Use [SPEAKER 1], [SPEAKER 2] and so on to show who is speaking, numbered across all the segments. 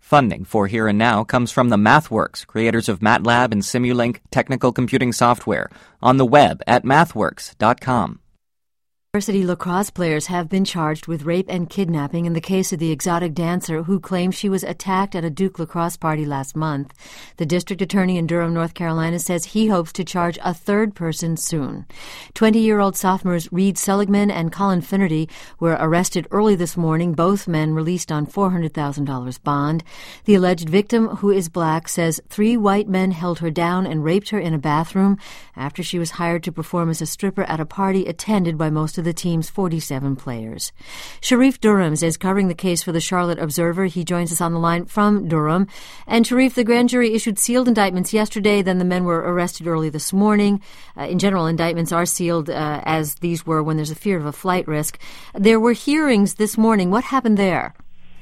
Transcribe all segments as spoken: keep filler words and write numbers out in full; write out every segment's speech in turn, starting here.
[SPEAKER 1] Funding for Here and Now comes from the MathWorks, creators of MATLAB and Simulink technical computing software, on the web at mathworks dot com.
[SPEAKER 2] University lacrosse players have been charged with rape and kidnapping in the case of the exotic dancer who claimed she was attacked at a Duke lacrosse party last month. The district attorney in Durham, North Carolina, says he hopes to charge a third person soon. twenty-year-old sophomores Reed Seligman and Colin Finnerty were arrested early this morning, both men released on four hundred thousand dollars bond. The alleged victim, who is black, says three white men held her down and raped her in a bathroom after she was hired to perform as a stripper at a party attended by most of the team's forty-seven players. Sharif Durhams is covering the case for the Charlotte Observer. He joins us on the line from Durham. And Sharif, the grand jury issued sealed indictments yesterday. Then the men were arrested early this morning. Uh, in general, indictments are sealed, uh, as these were when there's a fear of a flight risk. There were hearings this morning. What happened there?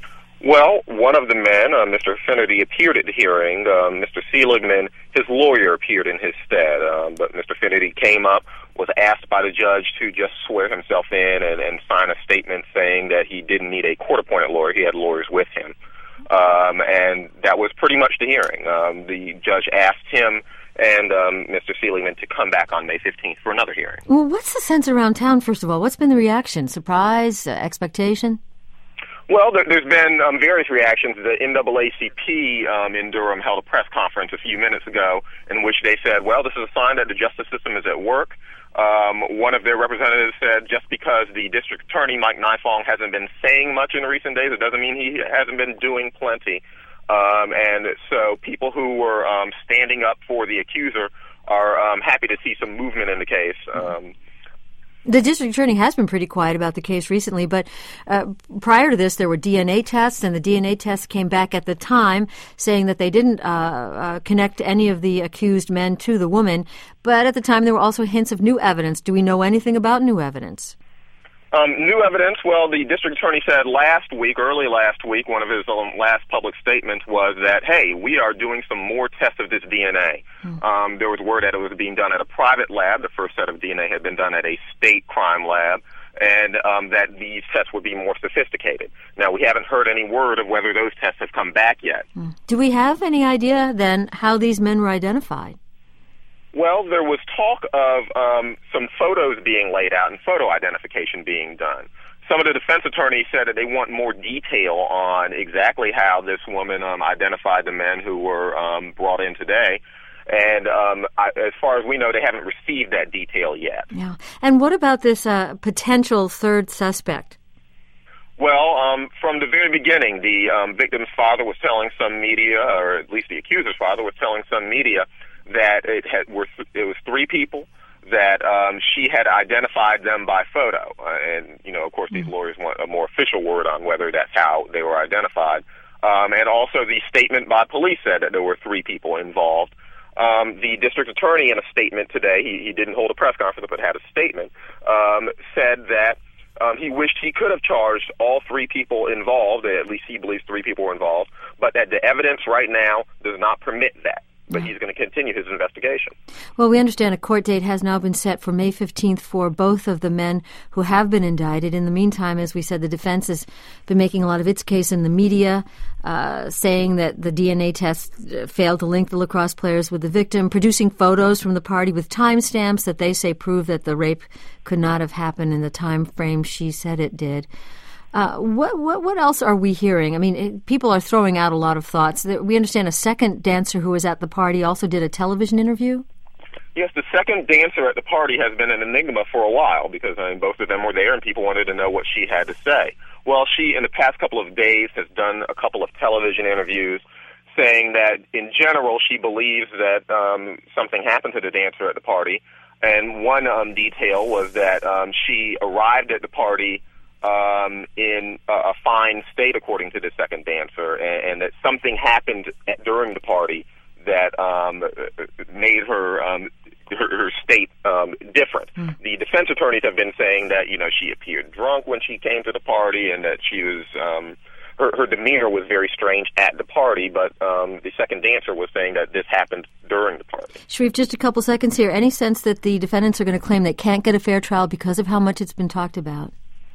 [SPEAKER 3] Well, one of the men, uh, Mister Finnerty, appeared at the hearing. Um, Mister Seligman, his lawyer, appeared in his stead. Um, but Mister Finnerty came up, was asked by the judge to just swear himself in and, and sign a statement saying that he didn't need a court-appointed lawyer. He had lawyers with him. Um, and that was pretty much the hearing. Um, the judge asked him and um, Mister Seligman to come back on May fifteenth for another hearing.
[SPEAKER 2] Well, what's the sense around town, first of all? What's been the reaction? Surprise? Uh, expectation?
[SPEAKER 3] Well, there, there's been um, various reactions. The N double A C P um, in Durham held a press conference a few minutes ago in which they said, well, this is a sign that the justice system is at work. Um, one of their representatives said just because the district attorney, Mike Nifong, hasn't been saying much in recent days, it doesn't mean he hasn't been doing plenty. Um, and so people who were um, standing up for the accuser are um, happy to see some movement in the case. Um,
[SPEAKER 2] The district attorney has been pretty quiet about the case recently, but uh, prior to this, there were D N A tests, and the D N A tests came back at the time saying that they didn't uh, uh, connect any of the accused men to the woman. But at the time, there were also hints of new evidence. Do we know anything about new evidence?
[SPEAKER 3] Um, new evidence, well, the district attorney said last week, early last week, one of his um, last public statements was that, hey, we are doing some more tests of this D N A. Mm. Um, there was word that it was being done at a private lab. The first set of D N A had been done at a state crime lab, and um, that these tests would be more sophisticated. Now, we haven't heard any word of whether those tests have come back yet.
[SPEAKER 2] Mm. Do we have any idea, then, how these men were identified?
[SPEAKER 3] Well, there was talk of um, some photos being laid out and photo identification being done. Some of the defense attorneys said that they want more detail on exactly how this woman um, identified the men who were um, brought in today. And um, I, as far as we know, they haven't received that detail yet.
[SPEAKER 2] Yeah. And what about this uh, potential third suspect?
[SPEAKER 3] Well, um, from the very beginning, the um, victim's father was telling some media, or at least the accuser's father was telling some media, that it had were it was three people, that um, she had identified them by photo. Uh, and, you know, of course, these lawyers want a more official word on whether that's how they were identified. Um, and also the statement by police said that there were three people involved. Um, the district attorney in a statement today, he, he didn't hold a press conference but had a statement, um, said that um, he wished he could have charged all three people involved, at least he believes three people were involved, but that the evidence right now does not permit that. But he's going to continue his investigation.
[SPEAKER 2] Well, we understand a court date has now been set for May fifteenth for both of the men who have been indicted. In the meantime, as we said, the defense has been making a lot of its case in the media, uh, saying that the D N A test failed to link the lacrosse players with the victim, producing photos from the party with timestamps that they say prove that the rape could not have happened in the time frame she said it did. Uh, what, what what else are we hearing? I mean, it, people are throwing out a lot of thoughts. We understand a second dancer who was at the party also did a television interview?
[SPEAKER 3] Yes, the second dancer at the party has been an enigma for a while because I mean, both of them were there and people wanted to know what she had to say. Well, she, in the past couple of days, has done a couple of television interviews saying that, in general, she believes that um, something happened to the dancer at the party. And one um, detail was that um, she arrived at the party Um, in a, a fine state, according to the second dancer, and, and that something happened at, during the party that um, made her, um, her her state um, different. Mm. The defense attorneys have been saying that, you know, she appeared drunk when she came to the party, and that she was um, her, her demeanor was very strange at the party. But um, the second dancer was saying that this happened during the party.
[SPEAKER 2] Sharif, just a couple seconds here. Any sense that the defendants are going to claim they can't get a fair trial because of how much it's been talked about?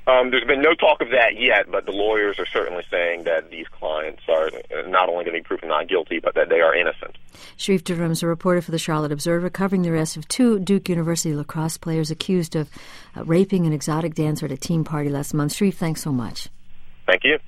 [SPEAKER 3] Um, there's been no talk of that yet, but the lawyers are certainly saying that these clients are not only going to be proven not guilty, but that they are innocent.
[SPEAKER 2] Sharif Durham is a reporter for the Charlotte Observer, covering the arrest of two Duke University lacrosse players accused of uh, raping an exotic dancer at a team party last month. Sharif, thanks so much.
[SPEAKER 3] Thank you.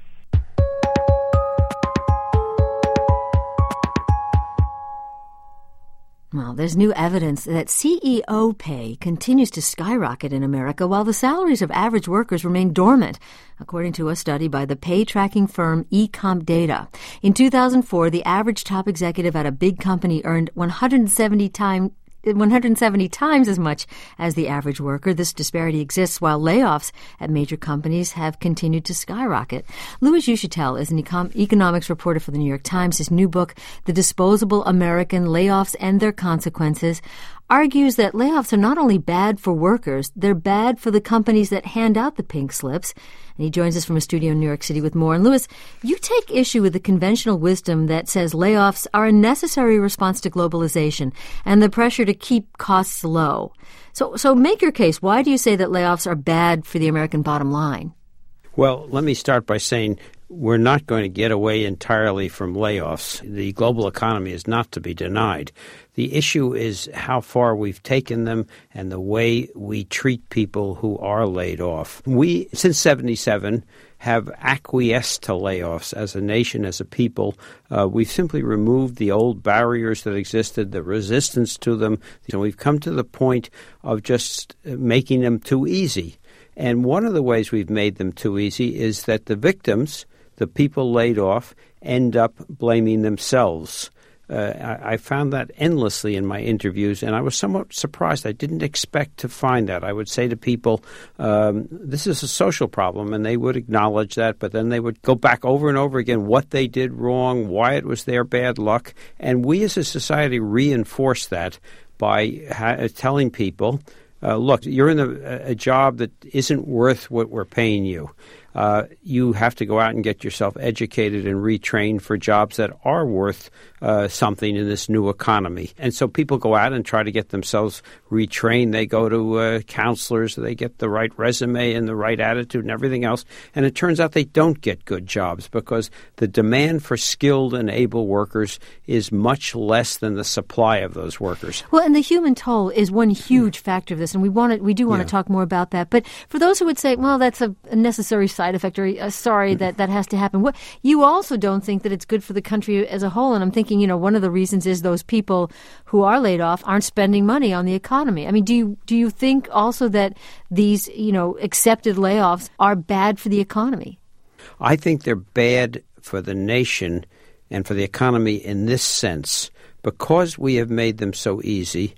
[SPEAKER 2] Well, there's new evidence that C E O pay continues to skyrocket in America while the salaries of average workers remain dormant, according to a study by the pay tracking firm eCompData. In two thousand four, the average top executive at a big company earned one hundred seventy times one hundred seventy times as much as the average worker. This disparity exists while layoffs at major companies have continued to skyrocket. Louis Juchatel is an econ- economics reporter for the New York Times. His new book, The Disposable American, Layoffs and Their Consequences, argues that layoffs are not only bad for workers, they're bad for the companies that hand out the pink slips. And he joins us from a studio in New York City with more. And Louis, you take issue with the conventional wisdom that says layoffs are a necessary response to globalization and the pressure to keep costs low. So, so make your case. Why do you say that layoffs are bad for the American bottom line?
[SPEAKER 4] Well, let me start by saying we're not going to get away entirely from layoffs. The global economy is not to be denied. The issue is how far we've taken them and the way we treat people who are laid off. We, since seventy-seven, have acquiesced to layoffs as a nation, as a people. Uh, we've simply removed the old barriers that existed, the resistance to them. So we've come to the point of just making them too easy. And one of the ways we've made them too easy is that the victims, the people laid off, end up blaming themselves. Uh, I, I found that endlessly in my interviews, and I was somewhat surprised. I didn't expect to find that. I would say to people, um, this is a social problem, and they would acknowledge that, but then they would go back over and over again what they did wrong, why it was their bad luck. And we as a society reinforce that by ha- telling people, uh, look, you're in a, a job that isn't worth what we're paying you. Uh, you have to go out and get yourself educated and retrained for jobs that are worth uh, something in this new economy. And so people go out and try to get themselves retrained. They go to uh, counselors. They get the right resume and the right attitude and everything else. And it turns out they don't get good jobs because the demand for skilled and able workers is much less than the supply of those workers.
[SPEAKER 2] Well, and the human toll is one huge factor of this, and we want to, we do want yeah. to talk more about that. But for those who would say, well, that's a, a necessary side effect, or uh, sorry that that has to happen. What, you also don't think that it's good for the country as a whole. And I'm thinking, you know, one of the reasons is those people who are laid off aren't spending money on the economy. I mean, do you do you think also that these, you know, accepted layoffs are bad for the economy?
[SPEAKER 4] I think they're bad for the nation and for the economy in this sense. Because we have made them so easy,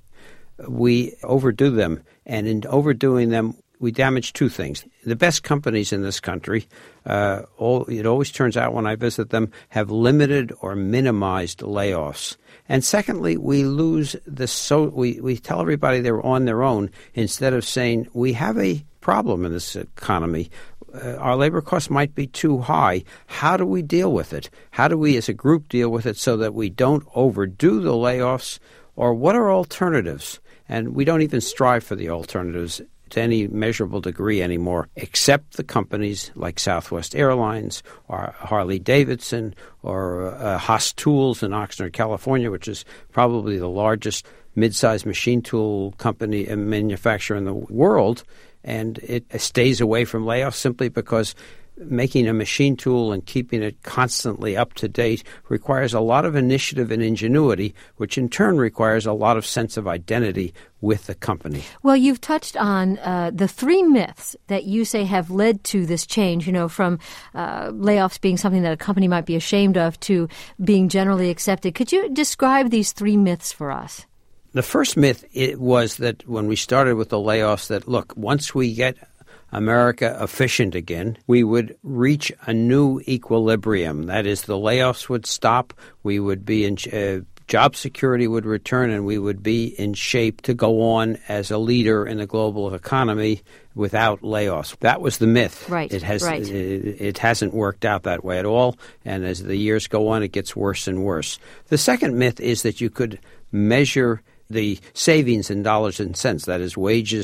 [SPEAKER 4] we overdo them. And in overdoing them, we damage two things. The best companies in this country, uh, all, it always turns out when I visit them, have limited or minimized layoffs. And secondly, we lose the so we, we tell everybody they're on their own instead of saying we have a problem in this economy. Uh, our labor costs might be too high. How do we deal with it? How do we as a group deal with it so that we don't overdo the layoffs? Or what are alternatives? And we don't even strive for the alternatives to any measurable degree anymore, except the companies like Southwest Airlines or Harley-Davidson or uh, Haas Tools in Oxnard, California, which is probably the largest mid-sized machine tool company and manufacturer in the world. And it stays away from layoffs simply because making a machine tool and keeping it constantly up to date requires a lot of initiative and ingenuity, which in turn requires a lot of sense of identity with the company.
[SPEAKER 2] Well, you've touched on uh, the three myths that you say have led to this change, you know, from uh, layoffs being something that a company might be ashamed of to being generally accepted. Could you describe these three myths for us?
[SPEAKER 4] The first myth it was that when we started with the layoffs that, look, once we get America efficient again, we would reach a new equilibrium. That is, the layoffs would stop, we would be in uh, job security would return, and we would be in shape to go on as a leader in the global economy without layoffs. That was the myth.
[SPEAKER 2] Right,
[SPEAKER 4] it has
[SPEAKER 2] right.
[SPEAKER 4] It, it hasn't worked out that way at all, and as the years go on, it gets worse and worse. The second myth is that you could measure the savings in dollars and cents, that is, wages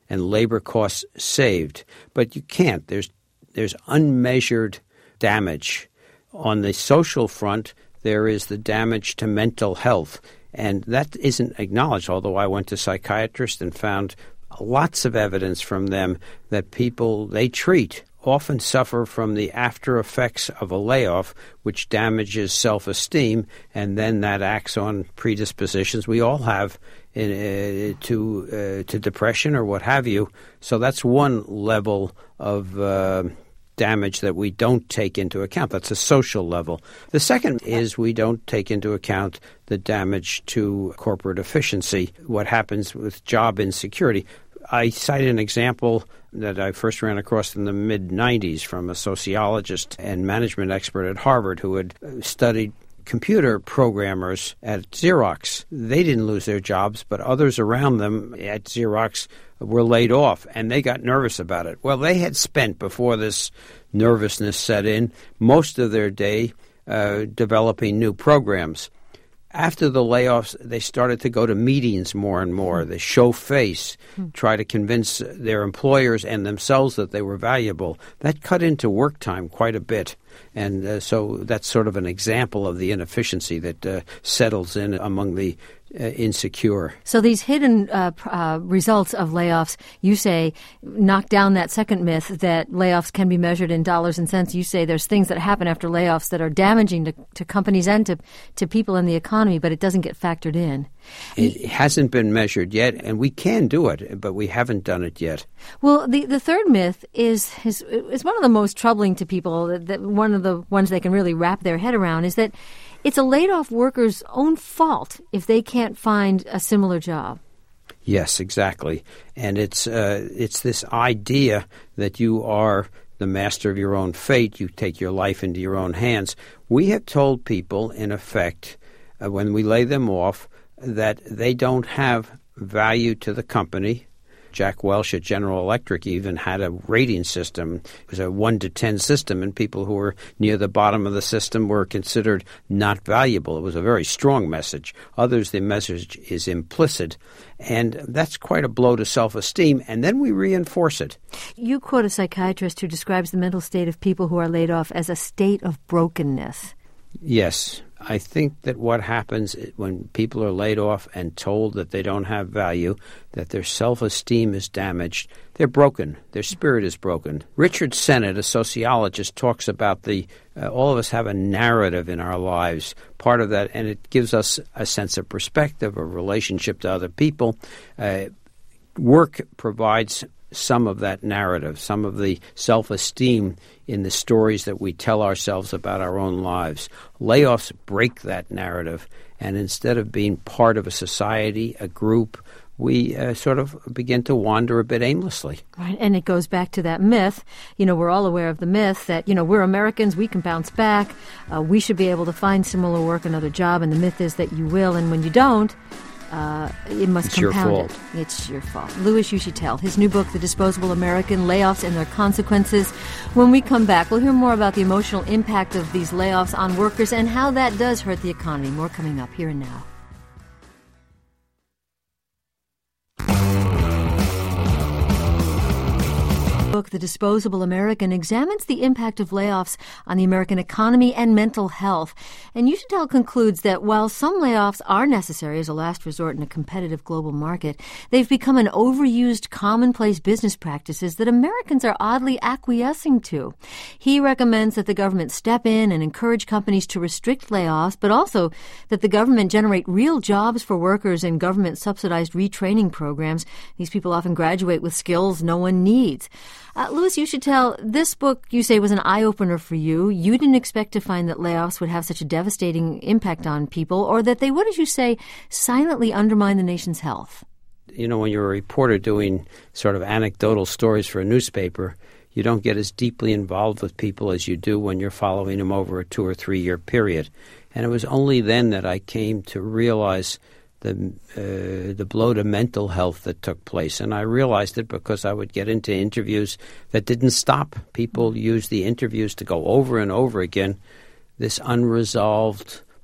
[SPEAKER 4] and labor costs saved. But you can't. There's there's unmeasured damage. On the social front, there is the damage to mental health, and that isn't acknowledged, although I went to psychiatrists and found lots of evidence from them that people they treat often suffer from the after effects of a layoff, which damages self-esteem, and then that acts on predispositions we all have in, uh, to uh, to depression or what have you. So that's one level of uh, damage that we don't take into account. That's a social level. The second is we don't take into account the damage to corporate efficiency, what happens with job insecurity. I cite an example that I first ran across in the mid nineties from a sociologist and management expert at Harvard who had studied computer programmers at Xerox. They didn't lose their jobs, but others around them at Xerox were laid off, and they got nervous about it. Well, they had spent, before this nervousness set in, most of their day uh, developing new programs. After the layoffs, they started to go to meetings more and more. They show face, try to convince their employers and themselves that they were valuable. That cut into work time quite a bit. And uh, so that's sort of an example of the inefficiency that uh, settles in among the uh, insecure.
[SPEAKER 2] So these hidden uh, uh, results of layoffs, you say, knock down that second myth that layoffs can be measured in dollars and cents. You say there's things that happen after layoffs that are damaging to, to companies and to, to people in the economy, but it doesn't get factored in.
[SPEAKER 4] It hasn't been measured yet, and we can do it, but we haven't done it yet.
[SPEAKER 2] Well, the, the third myth is, is is one of the most troubling to people, that, that one of the ones they can really wrap their head around, is that it's a laid-off worker's own fault if they can't find a similar job.
[SPEAKER 4] Yes, exactly. And it's uh, it's this idea that you are the master of your own fate. You take your life into your own hands. We have told people, in effect, uh, when we lay them off, that they don't have value to the company. Jack Welch at General Electric even had a rating system. It was a one to ten system, and people who were near the bottom of the system were considered not valuable. It was a very strong message. Others, the message is implicit, and that's quite a blow to self-esteem, and then we reinforce it.
[SPEAKER 2] You quote a psychiatrist who describes the mental state of people who are laid off as a state of brokenness.
[SPEAKER 4] Yes. I think that what happens when people are laid off and told that they don't have value, that their self-esteem is damaged, they're broken. Their spirit is broken. Richard Sennett, a sociologist, talks about the uh, all of us have a narrative in our lives, part of that, and it gives us a sense of perspective, a relationship to other people. Uh, work provides some of that narrative, some of the self-esteem in the stories that we tell ourselves about our own lives. Layoffs break that narrative, and instead of being part of a society, a group, we uh, sort of begin to wander a bit aimlessly.
[SPEAKER 2] Right, and it goes back to that myth. You know, we're all aware of the myth that, you know, we're Americans, we can bounce back, uh, we should be able to find similar work, another job, and the myth is that you will, and when you don't, Uh, it must
[SPEAKER 4] it's
[SPEAKER 2] compound
[SPEAKER 4] your fault.
[SPEAKER 2] it. It's your fault. Louis Uchitel, his new book, The Disposable American, Layoffs and Their Consequences. When we come back, we'll hear more about the emotional impact of these layoffs on workers and how that does hurt the economy. More coming up here and now. Book, The Disposable American, examines the impact of layoffs on the American economy and mental health. And Uchitel concludes that while some layoffs are necessary as a last resort in a competitive global market, they've become an overused, commonplace business practices that Americans are oddly acquiescing to. He recommends that the government step in and encourage companies to restrict layoffs, but also that the government generate real jobs for workers in government-subsidized retraining programs. These people often graduate with skills no one needs. Uh, Louis Uchitel, this book, you say, was an eye-opener for you. You didn't expect to find that layoffs would have such a devastating impact on people, or that they would, as you say, silently undermine the nation's health.
[SPEAKER 4] You know, when you're a reporter doing sort of anecdotal stories for a newspaper, you don't get as deeply involved with people as you do when you're following them over a two- or three-year period. And it was only then that I came to realize the uh, the blow to mental health that took place. And I realized it because I would get into interviews that didn't stop. People used the interviews to go over and over again. This unresolved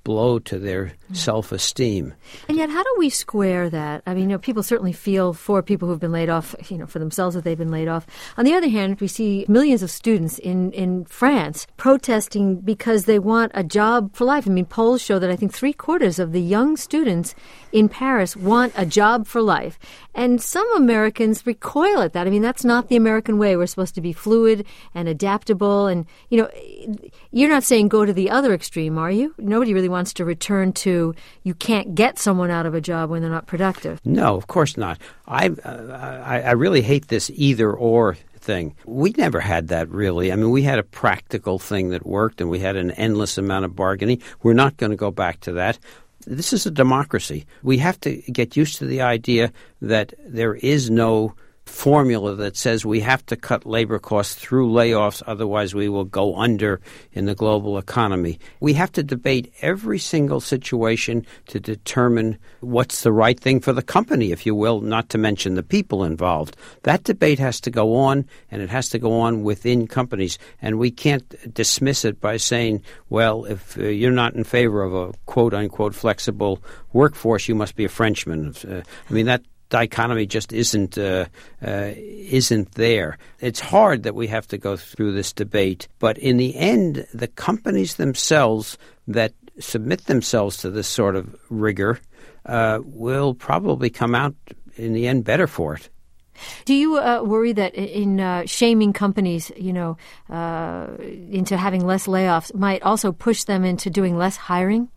[SPEAKER 4] blow to their self-esteem.
[SPEAKER 2] And yet, how do we square that? I mean, you know, people certainly feel for people who've been laid off, you know, for themselves that they've been laid off. On the other hand, we see millions of students in, in France protesting because they want a job for life. I mean, polls show that I think three quarters of the young students in Paris want a job for life. And some Americans recoil at that. I mean, that's not the American way. We're supposed to be fluid and adaptable. And, you know, you're not saying go to the other extreme, are you? Nobody really wants to return to you can't get someone out of a job when they're not productive.
[SPEAKER 4] No, of course not. I, uh, I, I really hate this either-or thing. We never had that, really. I mean, we had a practical thing that worked, and we had an endless amount of bargaining. We're not going to go back to that. This is a democracy. We have to get used to the idea that there is no formula that says we have to cut labor costs through layoffs, otherwise we will go under in the global economy. We have to debate every single situation to determine what's the right thing for the company, if you will, not to mention the people involved. That debate has to go on, and it has to go on within companies, and we can't dismiss it by saying, well, if uh, you're not in favor of a quote-unquote flexible workforce, you must be a Frenchman. Uh, I mean, that dichotomy just isn't uh, uh, isn't there. It's hard that we have to go through this debate, but in the end, the companies themselves that submit themselves to this sort of rigor uh, will probably come out in the end better for it.
[SPEAKER 2] Do you uh, worry that in uh, shaming companies, you know, uh, into having less layoffs might also push them into doing less hiring?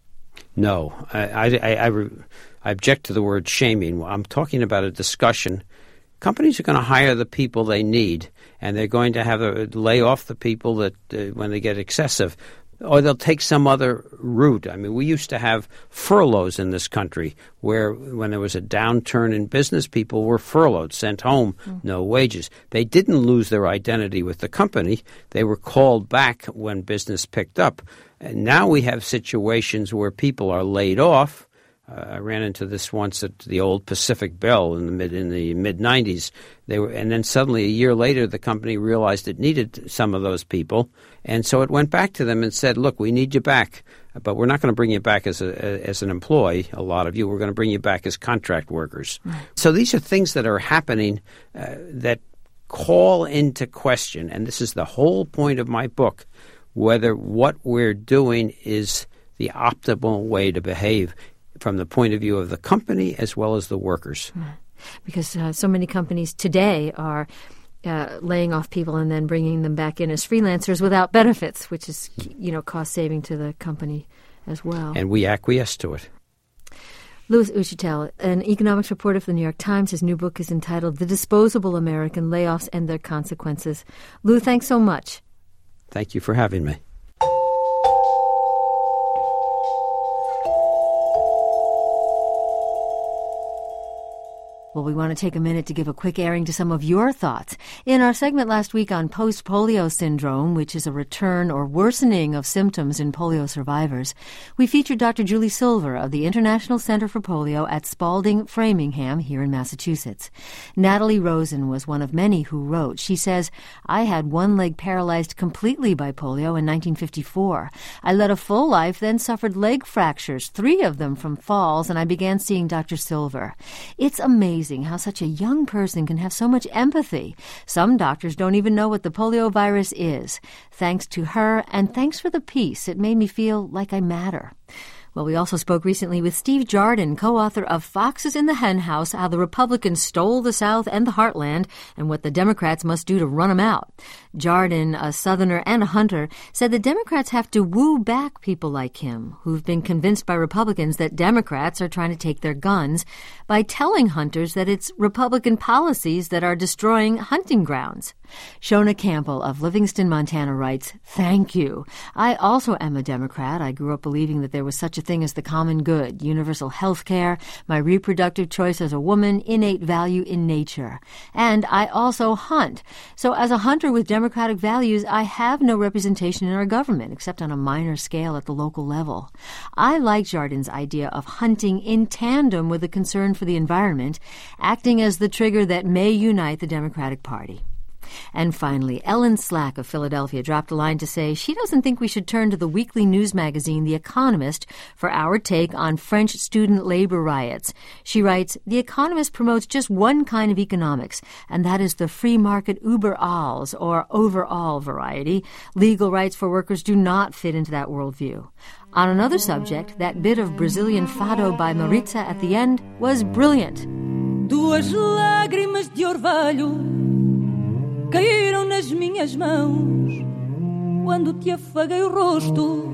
[SPEAKER 4] No, I, I, I, I, re- I object to the word shaming. I'm talking about a discussion. Companies are going to hire the people they need, and they're going to have to lay off the people that uh, when they get excessive, or they'll take some other route. I mean, we used to have furloughs in this country where when there was a downturn in business, people were furloughed, sent home, mm. no wages. They didn't lose their identity with the company. They were called back when business picked up. And now we have situations where people are laid off. Uh, I ran into this once at the old Pacific Bell in the mid in the mid nineties. They were, and then suddenly a year later, the company realized it needed some of those people, and so it went back to them and said, "Look, we need you back, but we're not going to bring you back as a as an employee. A lot of you, we're going to bring you back as contract workers." Mm. So these are things that are happening uh, that call into question, and this is the whole point of my book, whether what we're doing is the optimal way to behave from the point of view of the company as well as the workers.
[SPEAKER 2] Because uh, so many companies today are uh, laying off people and then bringing them back in as freelancers without benefits, which is, you know, cost-saving to the company as well.
[SPEAKER 4] And we acquiesce to it.
[SPEAKER 2] Louis Uchitelj, an economics reporter for the New York Times. His new book is entitled The Disposable American, Layoffs and Their Consequences. Lou, thanks so much.
[SPEAKER 4] Thank you for having me.
[SPEAKER 2] Well, we want to take a minute to give a quick airing to some of your thoughts. In our segment last week on post-polio syndrome, which is a return or worsening of symptoms in polio survivors, we featured Doctor Julie Silver of the International Center for Polio at Spalding, Framingham, here in Massachusetts. Natalie Rosen was one of many who wrote. She says, I had one leg paralyzed completely by polio in nineteen fifty-four. I led a full life, then suffered leg fractures, three of them from falls, and I began seeing Doctor Silver. It's amazing how such a young person can have so much empathy. Some doctors don't even know what the polio virus is. Thanks to her, and thanks for the piece. It made me feel like I matter. Well, we also spoke recently with Steve Jardin, co-author of Foxes in the Hen House, How the Republicans Stole the South and the Heartland, and What the Democrats Must Do to Run them Out. Jardin, a Southerner and a hunter, said the Democrats have to woo back people like him, who've been convinced by Republicans that Democrats are trying to take their guns, by telling hunters that it's Republican policies that are destroying hunting grounds. Shona Campbell of Livingston, Montana writes, Thank you. I also am a Democrat. I grew up believing that there was such a thing as the common good, universal health care, my reproductive choice as a woman, innate value in nature. And I also hunt. So as a hunter with democratic values, I have no representation in our government, except on a minor scale at the local level. I like Jardin's idea of hunting in tandem with a concern for the environment, acting as the trigger that may unite the Democratic Party. And finally, Ellen Slack of Philadelphia dropped a line to say she doesn't think we should turn to the weekly news magazine The Economist for our take on French student labor riots. She writes, "The Economist promotes just one kind of economics, and that is the free market über alles, or overall variety. Legal rights for workers do not fit into that worldview." On another subject, that bit of Brazilian fado by Maritza at the end was brilliant.
[SPEAKER 5] Duas lágrimas de orvalho caíram nas minhas mãos quando te afaguei o rosto.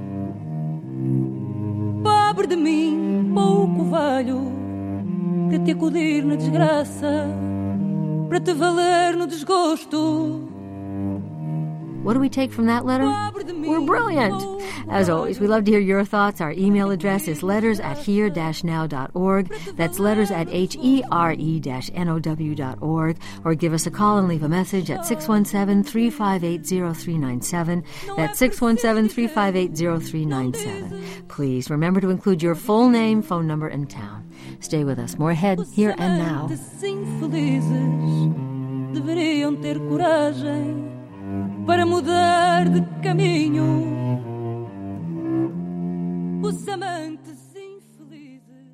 [SPEAKER 5] Pobre de mim, pouco valho para te acudir na desgraça, para te valer no desgosto.
[SPEAKER 2] What do we take from that letter? We're brilliant! As always, we love to hear your thoughts. Our email address is letters at here dash now dot org. That's letters at H E R E dash N O W dot org. Or give us a call and leave a message at six one seven, three five eight, zero three nine seven. That's six one seven, three five eight, zero three nine seven. Please remember to include your full name, phone number, and town. Stay with us. More ahead, Here and Now.
[SPEAKER 5] Deveriam ter coragem para mudar de caminho. Os amantes infelizes.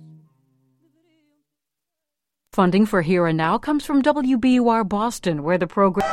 [SPEAKER 6] Funding for Here and Now comes from W B U R Boston, where the program...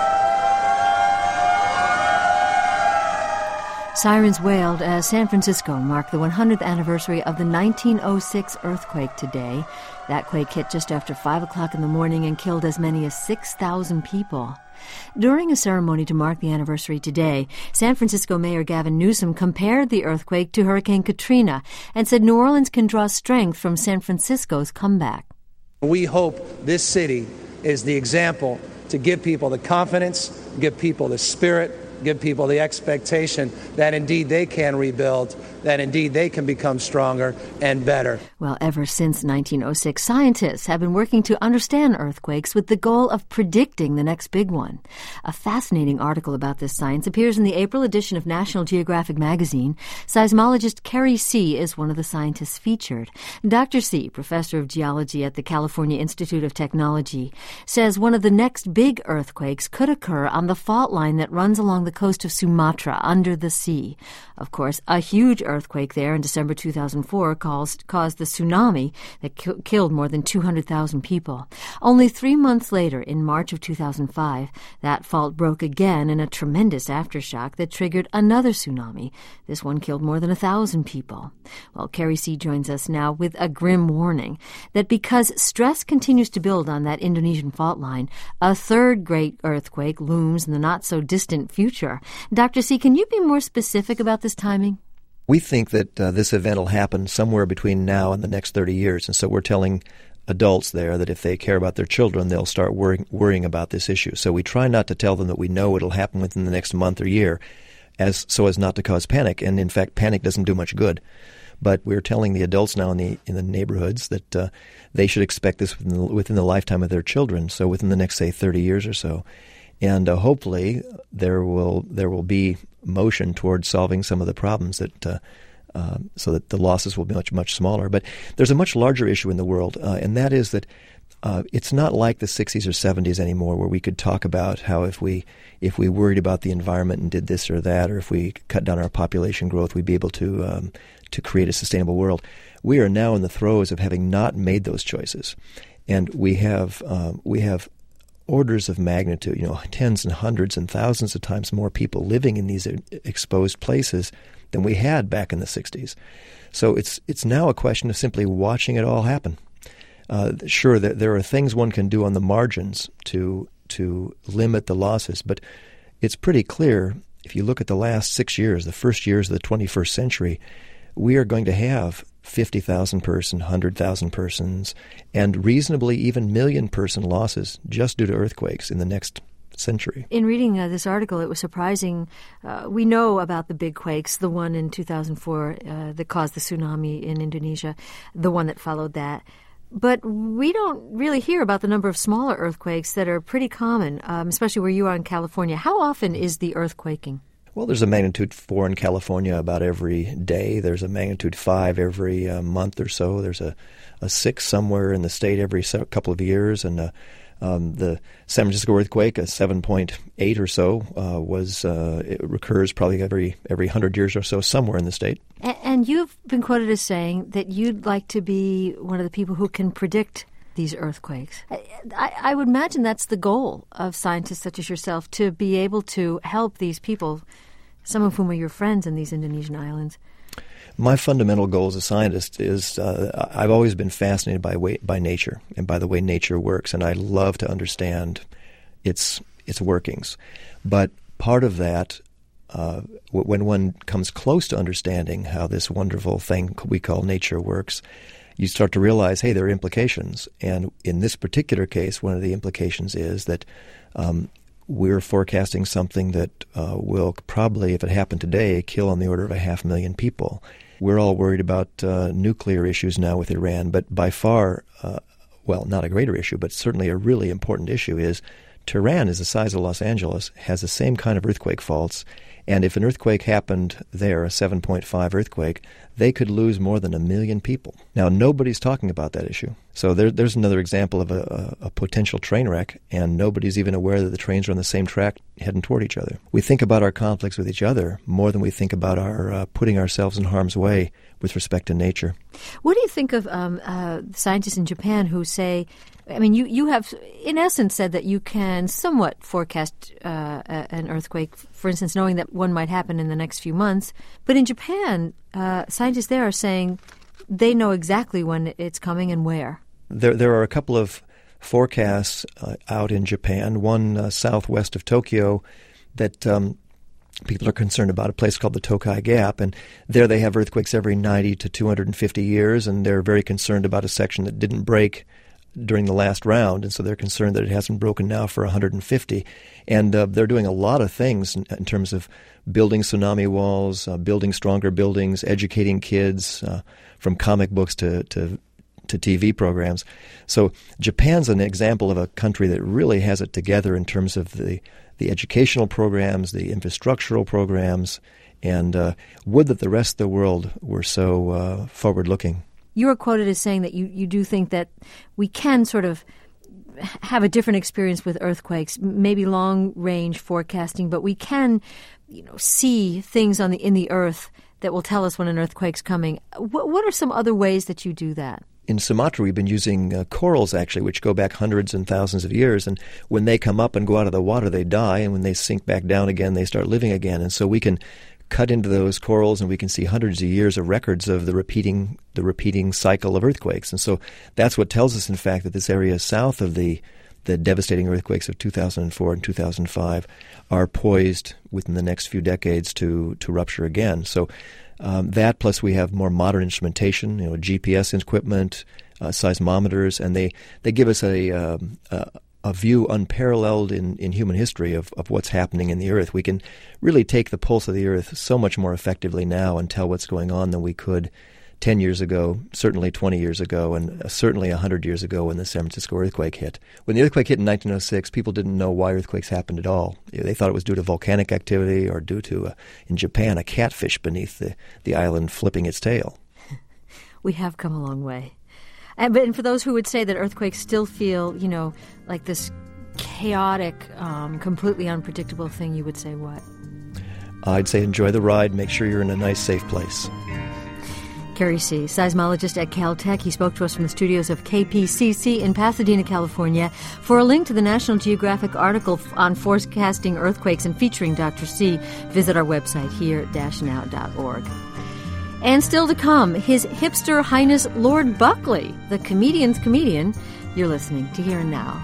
[SPEAKER 2] Sirens wailed as San Francisco marked the one hundredth anniversary of the nineteen oh six earthquake today. That quake hit just after five o'clock in the morning and killed as many as six thousand people. During a ceremony to mark the anniversary today, San Francisco Mayor Gavin Newsom compared the earthquake to Hurricane Katrina and said New Orleans can draw strength from San Francisco's comeback.
[SPEAKER 7] We hope this city is the example to give people the confidence, give people the spirit, give people the expectation that indeed they can rebuild, that indeed they can become stronger and better.
[SPEAKER 2] Well, ever since nineteen oh six, scientists have been working to understand earthquakes with the goal of predicting the next big one. A fascinating article about this science appears in the April edition of National Geographic magazine. Seismologist Kerry See is one of the scientists featured. Doctor See, professor of geology at the California Institute of Technology, says one of the next big earthquakes could occur on the fault line that runs along the coast of Sumatra under the sea. Of course, a huge earthquake there in December two thousand four caused, caused the tsunami that ki- killed more than two hundred thousand people. Only three months later, in March of two thousand five, that fault broke again in a tremendous aftershock that triggered another tsunami. This one killed more than a thousand people. Well, Kerry See joins us now with a grim warning that because stress continues to build on that Indonesian fault line, a third great earthquake looms in the not-so-distant future. Doctor See, can you be more specific about this timing?
[SPEAKER 8] We think that uh, this event will happen somewhere between now and the next thirty years, and so we're telling adults there that if they care about their children, they'll start worrying, worrying about this issue. So we try not to tell them that we know it'll happen within the next month or year, as so as not to cause panic. And in fact, panic doesn't do much good. But we're telling the adults now in the in the neighborhoods that uh, they should expect this within the, within the lifetime of their children. So within the next, say, thirty years or so. And uh, hopefully there will there will be motion towards solving some of the problems that uh, uh, so that the losses will be much, much smaller. But there's a much larger issue in the world, uh, and that is that uh, it's not like the sixties or seventies anymore where we could talk about how if we if we worried about the environment and did this or that, or if we cut down our population growth, we'd be able to um, to create a sustainable world. We are now in the throes of having not made those choices, and we have um, we have orders of magnitude, you know, tens and hundreds and thousands of times more people living in these exposed places than we had back in the sixties. So it's it's now a question of simply watching it all happen. Uh, sure, there, there are things one can do on the margins to to limit the losses, but it's pretty clear if you look at the last six years, the first years of the twenty-first century, we are going to have fifty thousand person, one hundred thousand persons, and reasonably even million-person losses just due to earthquakes in the next century.
[SPEAKER 2] In reading uh, this article, it was surprising. Uh, we know about the big quakes, the one in two thousand four uh, that caused the tsunami in Indonesia, the one that followed that. But we don't really hear about the number of smaller earthquakes that are pretty common, um, especially where you are in California. How often is the earthquaking?
[SPEAKER 8] Well, there's a magnitude four in California about every day. There's a magnitude five every uh, month or so. There's a, a six somewhere in the state every couple of years, and a, Um, the San Francisco earthquake, a seven point eight or so, uh, was uh, it recurs probably every every hundred years or so somewhere in the state.
[SPEAKER 2] And, and you've been quoted as saying that you'd like to be one of the people who can predict these earthquakes. I, I, I would imagine that's the goal of scientists such as yourself, to be able to help these people, some of whom are your friends in these Indonesian islands.
[SPEAKER 8] My fundamental goal as a scientist is uh, I've always been fascinated by way, by nature and by the way nature works, and I love to understand its its workings. But part of that, uh, w- when one comes close to understanding how this wonderful thing we call nature works, you start to realize, hey, there are implications. And in this particular case, one of the implications is that um, we're forecasting something that uh, will probably, if it happened today, kill on the order of a half million people. We're all worried about uh, nuclear issues now with Iran, but by far, uh, well, not a greater issue, but certainly a really important issue is Tehran is the size of Los Angeles, has the same kind of earthquake faults, and if an earthquake happened there, a seven point five earthquake, they could lose more than a million people. Now, nobody's talking about that issue. So there, there's another example of a, a, a potential train wreck, and nobody's even aware that the trains are on the same track heading toward each other. We think about our conflicts with each other more than we think about our uh, putting ourselves in harm's way with respect to nature.
[SPEAKER 2] What do you think of um, uh, scientists in Japan who say, I mean, you, you have, in essence, said that you can somewhat forecast uh, an earthquake, for instance, knowing that one might happen in the next few months. But in Japan, uh, scientists there are saying they know exactly when it's coming and where.
[SPEAKER 8] There, there are a couple of forecasts uh, out in Japan, one uh, southwest of Tokyo that um, people are concerned about, a place called the Tokai Gap. And there they have earthquakes every ninety to two hundred fifty years, and they're very concerned about a section that didn't break during the last round, and so they're concerned that it hasn't broken now for one hundred fifty. And uh, they're doing a lot of things in, in terms of building tsunami walls, uh, building stronger buildings, educating kids, uh, from comic books to, to to T V programs. So Japan's an example of a country that really has it together in terms of the, the educational programs, the infrastructural programs, and uh, would that the rest of the world were so uh, forward-looking.
[SPEAKER 2] You were quoted as saying that you, you do think that we can sort of have a different experience with earthquakes, maybe long-range forecasting, but we can, you know, see things on the in the earth that will tell us when an earthquake's coming. What, what are some other ways that you do that?
[SPEAKER 8] In Sumatra, we've been using uh, corals, actually, which go back hundreds and thousands of years. And when they come up and go out of the water, they die. And when they sink back down again, they start living again. And so we can cut into those corals, and we can see hundreds of years of records of the repeating the repeating cycle of earthquakes. And so that's what tells us, in fact, that this area south of the the devastating earthquakes of two thousand four and two thousand five are poised within the next few decades to to rupture again. So um, that, plus we have more modern instrumentation, you know, G P S equipment, uh, seismometers, and they, they give us a, um, a a view unparalleled in, in human history of, of what's happening in the earth. We can really take the pulse of the earth so much more effectively now and tell what's going on than we could ten years ago, certainly twenty years ago, and certainly one hundred years ago when the San Francisco earthquake hit. When the earthquake hit in nineteen oh six, people didn't know why earthquakes happened at all. They thought it was due to volcanic activity or due to, uh, in Japan, a catfish beneath the, the island flipping its tail.
[SPEAKER 2] We have come a long way. And, but and for those who would say that earthquakes still feel, you know, like this chaotic, um, completely unpredictable thing, you would say what?
[SPEAKER 8] I'd say enjoy the ride. Make sure you're in a nice, safe place.
[SPEAKER 2] Kerry See, seismologist at Caltech. He spoke to us from the studios of K P C C in Pasadena, California. For a link to the National Geographic article on forecasting earthquakes and featuring Doctor C, visit our website, here dash now dot org. And still to come, His Hipster Highness Lord Buckley, the comedian's comedian. You're listening to Here and Now.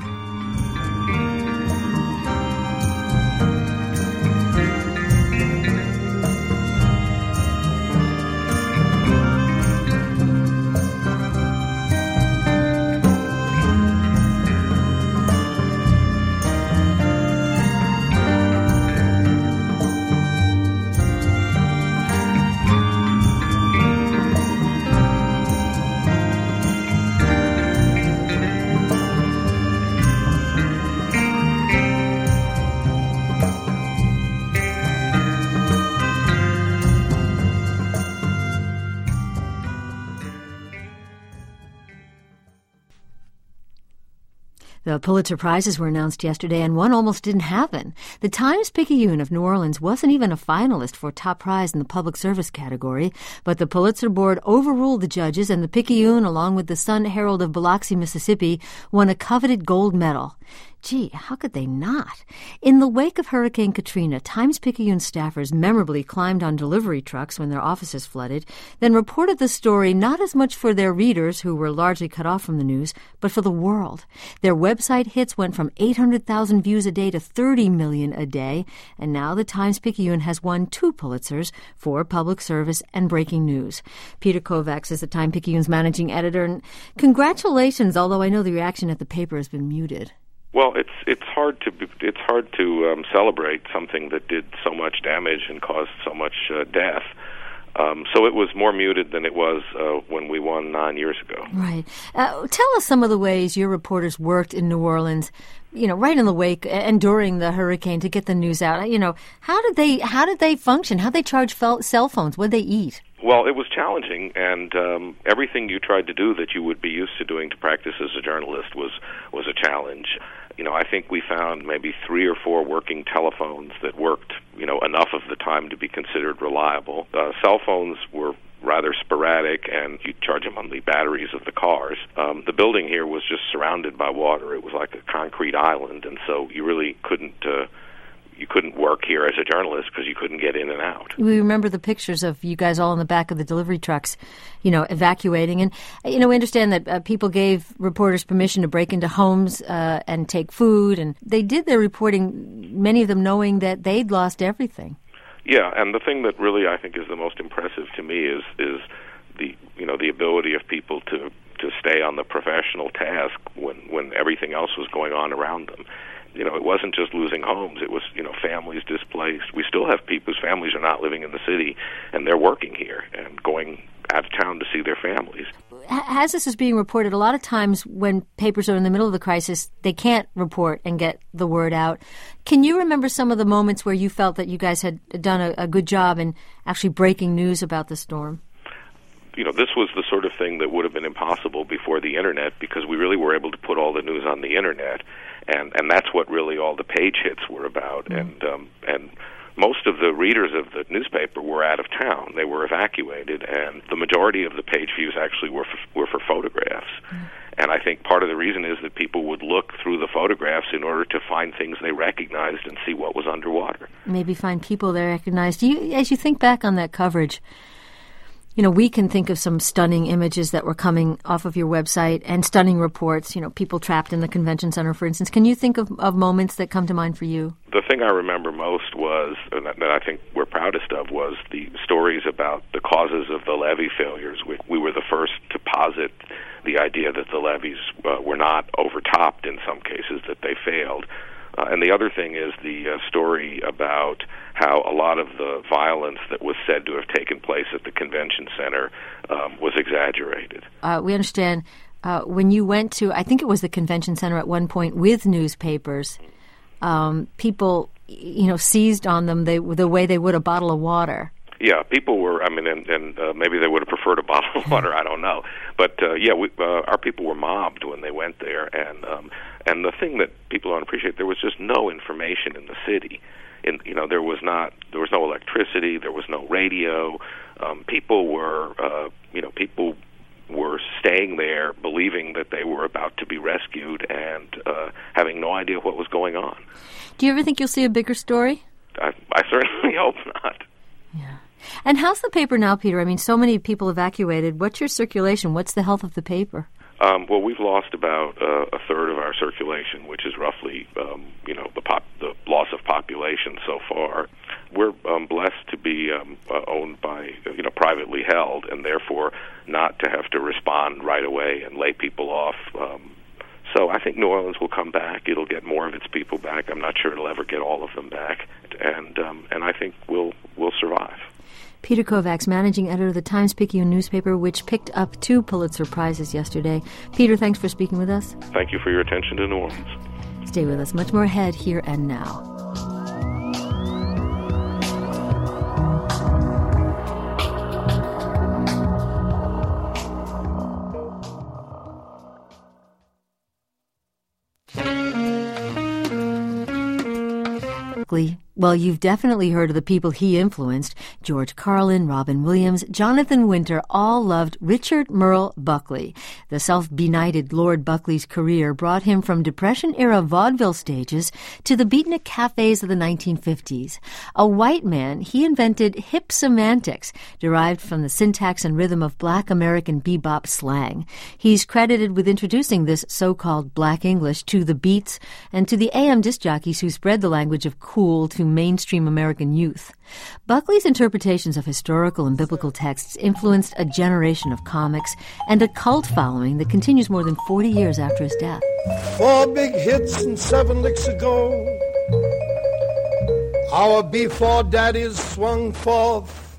[SPEAKER 2] The Pulitzer Prizes were announced yesterday, and one almost didn't happen. The Times-Picayune of New Orleans wasn't even a finalist for top prize in the public service category, but the Pulitzer Board overruled the judges, and the Picayune, along with the Sun-Herald of Biloxi, Mississippi, won a coveted gold medal. Gee, how could they not? In the wake of Hurricane Katrina, Times-Picayune staffers memorably climbed on delivery trucks when their offices flooded, then reported the story not as much for their readers, who were largely cut off from the news, but for the world. Their website hits went from eight hundred thousand views a day to thirty million a day, and now the Times-Picayune has won two Pulitzers for public service and breaking news. Peter Kovacs is the Times-Picayune's managing editor, and congratulations, although I know the reaction at the paper has been muted.
[SPEAKER 9] Well, it's it's hard to it's hard to um, celebrate something that did so much damage and caused so much uh, death. Um, so it was more muted than it was uh, when we won nine years ago.
[SPEAKER 2] Right. Uh, tell us some of the ways your reporters worked in New Orleans, you know, right in the wake and during the hurricane to get the news out. You know, how did they how did they function? How did they charge fel- cell phones? What did they eat?
[SPEAKER 9] Well, it was challenging, and um, everything you tried to do that you would be used to doing to practice as a journalist was was a challenge. You know, I think we found maybe three or four working telephones that worked, you know, enough of the time to be considered reliable. Uh, cell phones were rather sporadic, and you'd charge them on the batteries of the cars. Um, the building here was just surrounded by water. It was like a concrete island, and so you really couldn't uh, you couldn't work here as a journalist because you couldn't get in and out.
[SPEAKER 2] We remember the pictures of you guys all in the back of the delivery trucks, you know, evacuating. And, you know, we understand that uh, people gave reporters permission to break into homes uh, and take food. And they did their reporting, many of them knowing that they'd lost everything.
[SPEAKER 9] Yeah, and the thing that really I think is the most impressive to me is is the, you know, the ability of people to, to stay on the professional task when, when everything else was going on around them. You know, it wasn't just losing homes. It was, you know, families displaced. We still have people whose families are not living in the city, and they're working here and going out of town to see their families.
[SPEAKER 2] As this is being reported, a lot of times when papers are in the middle of the crisis, they can't report and get the word out. Can you remember some of the moments where you felt that you guys had done a, a good job in actually breaking news about the storm?
[SPEAKER 9] You know, this was the sort of thing that would have been impossible before the Internet, because we really were able to put all the news on the Internet, and, and that's what really all the page hits were about. Mm. And um, and most of the readers of the newspaper were out of town. They were evacuated, and the majority of the page views actually were for, were for photographs. Mm. And I think part of the reason is that people would look through the photographs in order to find things they recognized and see what was underwater.
[SPEAKER 2] Maybe find people they recognized. Do you, as you think back on that coverage, you know, we can think of some stunning images that were coming off of your website and stunning reports, you know, people trapped in the convention center, for instance. Can you think of, of moments that come to mind for you?
[SPEAKER 9] The thing I remember most was, and that I think we're proudest of, was the stories about the causes of the levee failures. We, we were the first to posit the idea that the levees uh, were not overtopped in some cases, that they failed. Uh, and the other thing is the uh, story about how a lot of the violence that was said to have taken place at the convention center um, was exaggerated.
[SPEAKER 2] Uh, we understand uh, when you went to, I think it was the convention center at one point with newspapers, um, people, you know, seized on them they, the way they would a bottle of water.
[SPEAKER 9] Yeah, people were, I mean, and, and uh, maybe they would have preferred a bottle of water, I don't know. But, uh, yeah, we, uh, our people were mobbed when they went there. And um, and the thing that people don't appreciate, there was just no information in the city. In, you know, there was not, there was no electricity, there was no radio. Um, people were, uh, you know, people were staying there believing that they were about to be rescued and uh, having no idea what was going on.
[SPEAKER 2] Do you ever think you'll see a bigger story?
[SPEAKER 9] I, I certainly hope not.
[SPEAKER 2] Yeah. And how's the paper now, Peter? I mean, so many people evacuated. What's your circulation? What's the health of the paper?
[SPEAKER 9] Um, well, we've lost about uh, a third of our circulation, which is roughly, um, you know, the pop, the loss of population so far. We're um, blessed to be um, uh, owned by, you know, privately held, and therefore not to have to respond right away and lay people off. Um, so I think New Orleans will come back. It'll get more of its people back. I'm not sure it'll ever get all of them back, and um, and I think we'll we'll survive.
[SPEAKER 2] Peter Kovacs, managing editor of the Times-Picayune newspaper, which picked up two Pulitzer Prizes yesterday. Peter, thanks for speaking with us.
[SPEAKER 9] Thank you for your attention to New Orleans.
[SPEAKER 2] Stay with us. Much more ahead, Here and Now. Buckley? Well, you've definitely heard of the people he influenced. George Carlin, Robin Williams, Jonathan Winter all loved Richard Merle Buckley. The self-benighted Lord Buckley's career brought him from Depression-era vaudeville stages to the beatnik cafes of the nineteen fifties. A white man, he invented hip semantics, derived from the syntax and rhythm of black American bebop slang. He's credited with introducing this so-called black English to the Beats and to the A M disc jockeys who spread the language of cool to mainstream American youth. Buckley's interpretations of historical and biblical texts influenced a generation of comics and a cult following that continues more than forty years after his death.
[SPEAKER 10] Four big hits and seven licks ago, our B four daddies swung forth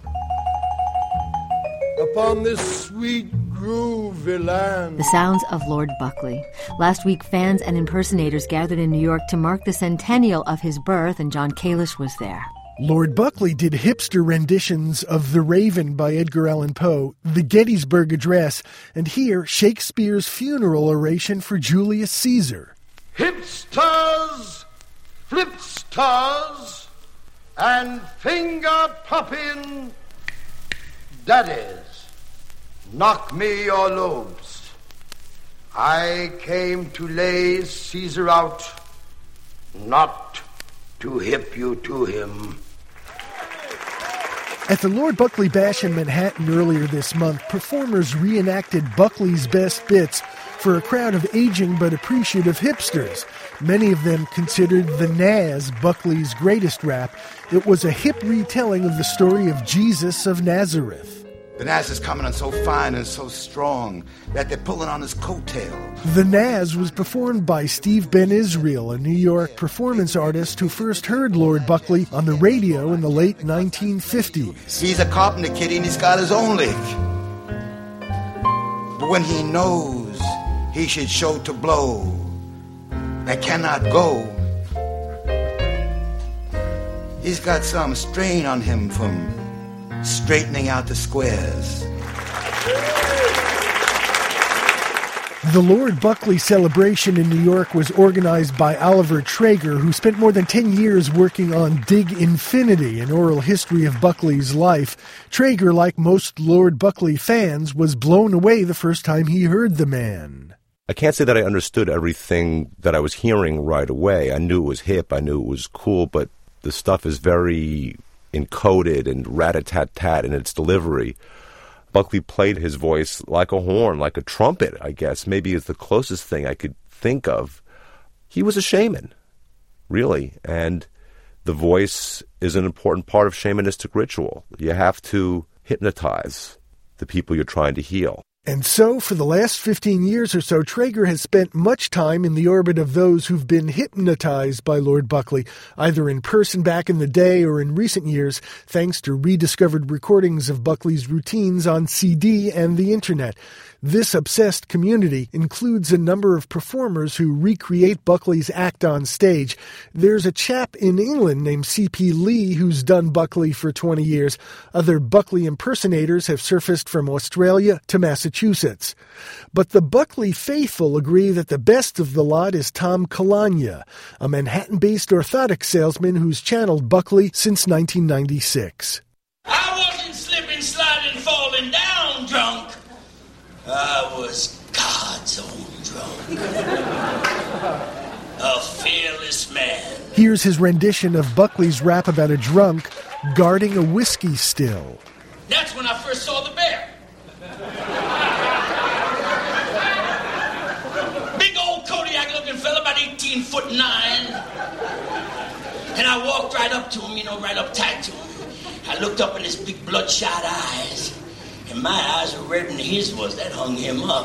[SPEAKER 10] upon this sweet groovy land.
[SPEAKER 2] The sounds of Lord Buckley. Last week, fans and impersonators gathered in New York to mark the centennial of his birth, and John Kalish was there.
[SPEAKER 11] Lord Buckley did hipster renditions of The Raven by Edgar Allan Poe, the Gettysburg Address, and here, Shakespeare's funeral oration for Julius Caesar.
[SPEAKER 10] Hipsters, flipsters, and finger-popping daddies, knock me your lobes. I came to lay Caesar out, not to hip you to him.
[SPEAKER 11] At the Lord Buckley Bash in Manhattan earlier this month, performers reenacted Buckley's best bits for a crowd of aging but appreciative hipsters. Many of them considered the Nazz Buckley's greatest rap. It was a hip retelling of the story of Jesus of Nazareth.
[SPEAKER 12] The Nazz is coming on so fine and so strong that they're pulling on his coattail.
[SPEAKER 11] The Nazz was performed by Steve Ben Israel, a New York performance artist who first heard Lord Buckley on the radio in the late nineteen fifties.
[SPEAKER 12] He's a carpenter kid and he's got his own lick. But when he knows he should show to blow and cannot go, he's got some strain on him from straightening out the squares.
[SPEAKER 11] The Lord Buckley celebration in New York was organized by Oliver Traeger, who spent more than ten years working on Dig Infinity, an oral history of Buckley's life. Traeger, like most Lord Buckley fans, was blown away the first time he heard the man.
[SPEAKER 13] I can't say that I understood everything that I was hearing right away. I knew it was hip, I knew it was cool, but the stuff is very encoded and rat-a-tat-tat in its delivery. Buckley played his voice like a horn, like a trumpet, I guess. Maybe it's the closest thing I could think of. He was a shaman, really, and the voice is an important part of shamanistic ritual. You have to hypnotize the people you're trying to heal.
[SPEAKER 11] And so, for the last fifteen years or so, Traeger has spent much time in the orbit of those who've been hypnotized by Lord Buckley, either in person back in the day or in recent years, thanks to rediscovered recordings of Buckley's routines on C D and the Internet. This obsessed community includes a number of performers who recreate Buckley's act on stage. There's a chap in England named C P Lee who's done Buckley for twenty years. Other Buckley impersonators have surfaced from Australia to Massachusetts. But the Buckley faithful agree that the best of the lot is Tom Kalanya, a Manhattan-based orthotic salesman who's channeled Buckley since nineteen ninety-six.
[SPEAKER 14] I wasn't slipping, sliding, falling down drunk. I was God's own drunk. A fearless man.
[SPEAKER 11] Here's his rendition of Buckley's rap about a drunk guarding a whiskey still.
[SPEAKER 14] That's when I first saw the bear. Big old Kodiak-looking fella, about eighteen foot nine. And I walked right up to him, you know, right up tight to him. I looked up in his big bloodshot eyes. And my eyes were redder than his was. That hung him up.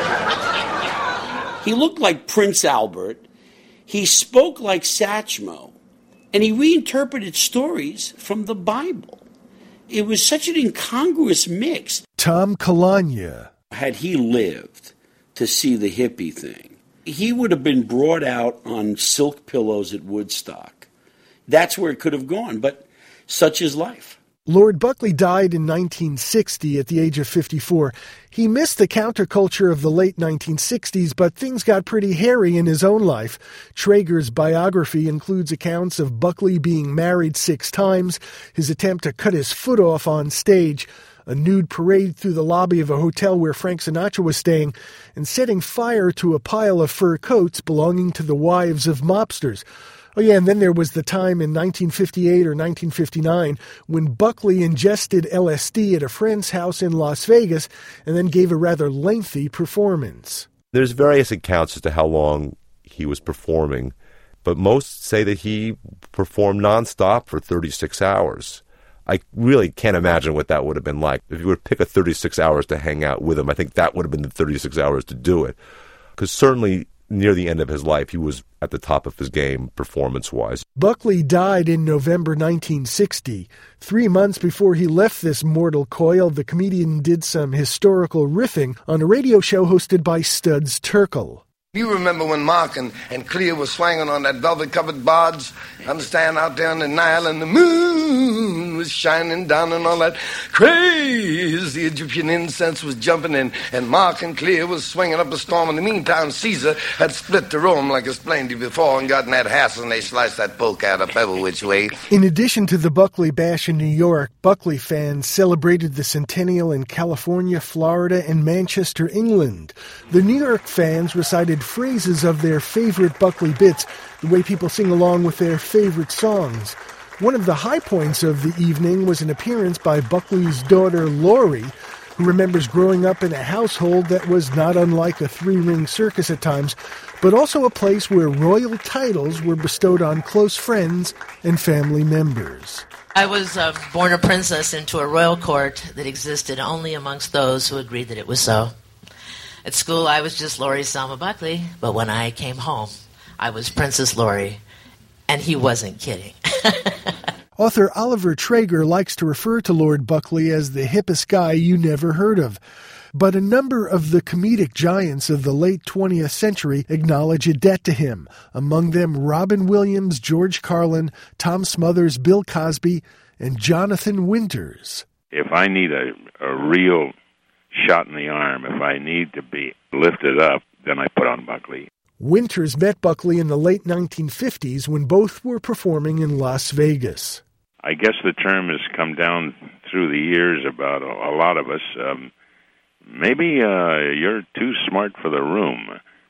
[SPEAKER 15] He looked like Prince Albert. He spoke like Satchmo. And he reinterpreted stories from the Bible. It was such an incongruous mix.
[SPEAKER 11] Tom Kalanya.
[SPEAKER 15] Had he lived to see the hippie thing, he would have been brought out on silk pillows at Woodstock. That's where it could have gone, but such is life.
[SPEAKER 11] Lord Buckley died in nineteen sixty at the age of fifty-four. He missed the counterculture of the late nineteen sixties, but things got pretty hairy in his own life. Traeger's biography includes accounts of Buckley being married six times, his attempt to cut his foot off on stage, a nude parade through the lobby of a hotel where Frank Sinatra was staying, and setting fire to a pile of fur coats belonging to the wives of mobsters. Oh yeah, and then there was the time in nineteen fifty-eight or nineteen fifty-nine when Buckley ingested L S D at a friend's house in Las Vegas and then gave a rather lengthy performance.
[SPEAKER 13] There's various accounts as to how long he was performing, but most say that he performed nonstop for thirty-six hours. I really can't imagine what that would have been like. If you were to pick a thirty-six hours to hang out with him, I think that would have been the thirty-six hours to do it. Because certainly near the end of his life, he was at the top of his game performance-wise.
[SPEAKER 11] Buckley died in November nineteen sixty. Three months before he left this mortal coil, the comedian did some historical riffing on a radio show hosted by Studs Terkel.
[SPEAKER 10] You remember when Mark and, and Clea were swinging on that velvet-covered barge, understand, out there on the Nile, and the moon was shining down and all that crazy Egyptian incense was jumping in, and Mark and Clea was swinging up a storm. In the meantime, Caesar had split the Rome, like I explained to you before, and gotten that hassle, and they sliced that poke out up every which way.
[SPEAKER 11] In addition to the Buckley Bash in New York, Buckley fans celebrated the centennial in California, Florida, and Manchester, England. The New York fans recited phrases of their favorite Buckley bits, the way people sing along with their favorite songs. One of the high points of the evening was an appearance by Buckley's daughter, Laurie, who remembers growing up in a household that was not unlike a three-ring circus at times, but also a place where royal titles were bestowed on close friends and family members.
[SPEAKER 16] I was uh, born a princess into a royal court that existed only amongst those who agreed that it was so. At school, I was just Laurie Selma Buckley, but when I came home, I was Princess Laurie, and he wasn't kidding.
[SPEAKER 11] Author Oliver Traeger likes to refer to Lord Buckley as the hippest guy you never heard of. But a number of the comedic giants of the late twentieth century acknowledge a debt to him, among them Robin Williams, George Carlin, Tom Smothers, Bill Cosby, and Jonathan Winters.
[SPEAKER 17] If I need a, a real shot in the arm, if I need to be lifted up, then I put on Buckley.
[SPEAKER 11] Winters met Buckley in the late nineteen fifties when both were performing in Las Vegas.
[SPEAKER 17] I guess the term has come down through the years about a, a lot of us. Um, maybe uh, you're too smart for the room.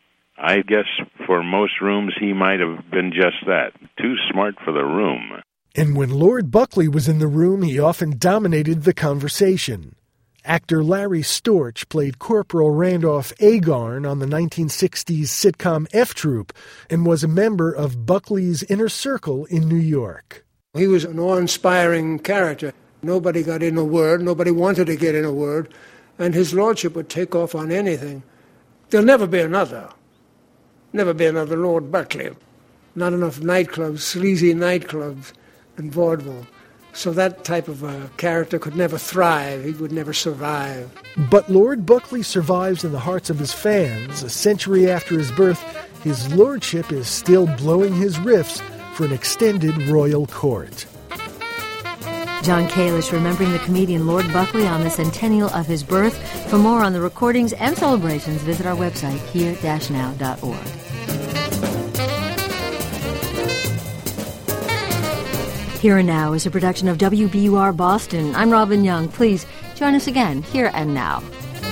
[SPEAKER 17] I guess for most rooms he might have been just that, too smart for the room.
[SPEAKER 11] And when Lord Buckley was in the room, he often dominated the conversation. Actor Larry Storch played Corporal Randolph Agarn on the nineteen sixties sitcom F Troop and was a member of Buckley's inner circle in New York.
[SPEAKER 18] He was an awe-inspiring character. Nobody got in a word, nobody wanted to get in a word, and his lordship would take off on anything. There'll never be another. Never be another Lord Buckley. Not enough nightclubs, sleazy nightclubs in vaudeville. So that type of a character could never thrive. He would never survive.
[SPEAKER 11] But Lord Buckley survives in the hearts of his fans. A century after his birth, his lordship is still blowing his riffs for an extended royal court.
[SPEAKER 2] John Kalish remembering the comedian Lord Buckley on the centennial of his birth. For more on the recordings and celebrations, visit our website, here dash now dot org. Here and Now is a production of W B U R Boston. I'm Robin Young. Please join us again, Here and Now.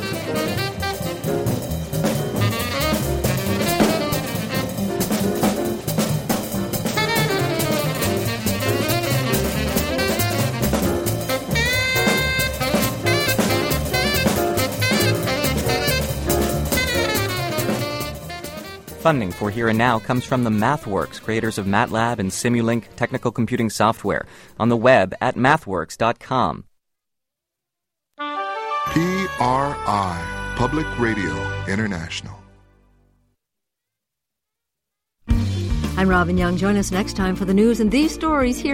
[SPEAKER 1] Funding for Here and Now comes from the MathWorks, creators of MATLAB and Simulink technical computing software, on the web at mathworks dot com.
[SPEAKER 19] P R I, Public Radio International.
[SPEAKER 2] I'm Robin Young. Join us next time for the news and these stories here.